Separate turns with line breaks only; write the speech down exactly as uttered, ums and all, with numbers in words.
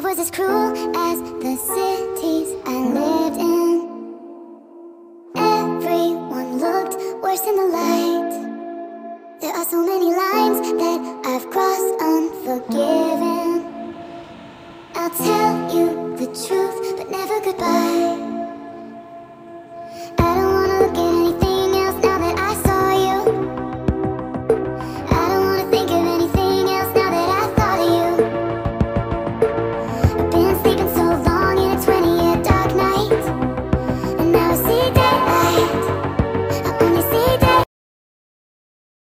Love was as cruel as the cities I lived in. Everyone looked worse in the light. There are so many lines that I've crossed unforgiven. I'll tell you the truth, but never goodbye.